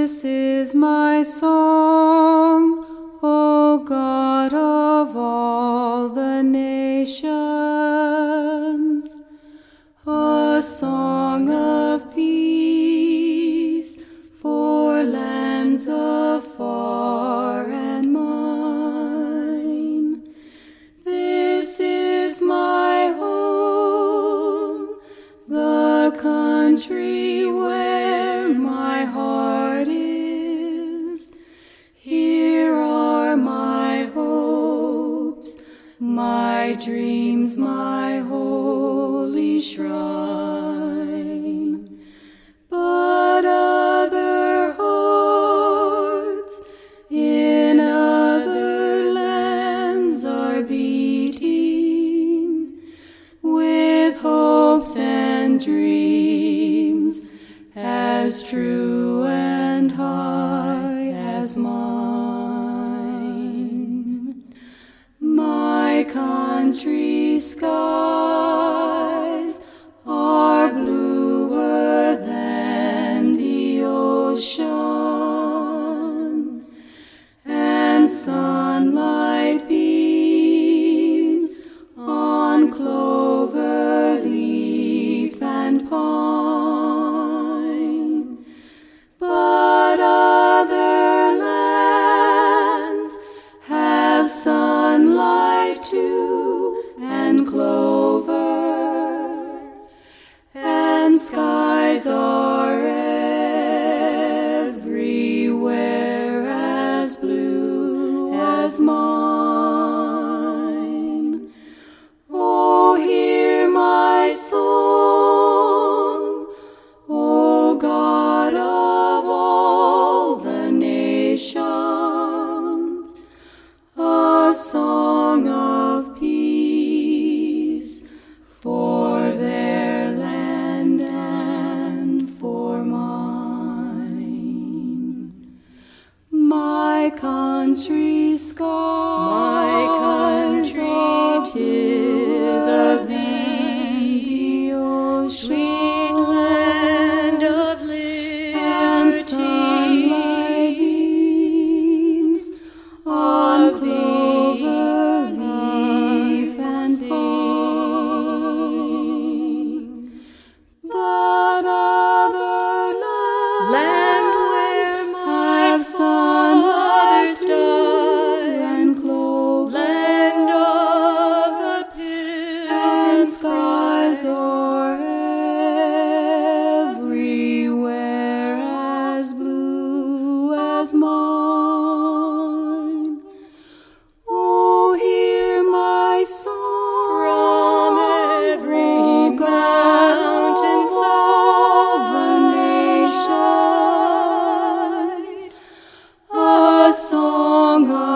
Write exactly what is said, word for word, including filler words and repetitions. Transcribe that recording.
This is my song, O God of all the nations, a song of peace for lands afar and mine. This is my home, the country where my heart is. Here are my hopes, my dreams, my holy shrine. But other hearts in other lands are beating with hopes and dreams as true and high as mine. My country's skies are bluer than the ocean, and sunlight beams on clover leaf and pine. But other lands have sunlight too, and clover, and skies are everywhere as blue as mine. Oh, hear my song, O God of all the nations, a song of peace for their land and for mine. My country's skies, My country, 'tis of thee, thee, sweet land of and liberty. sunlight beams on clover leaf and pine. But other Land where lands my have sunlight fathers too, died, and clover, land of the and pilgrim's skies pride. are everywhere as blue as mine. Oh, hear my song From every O God of all the nations, a song of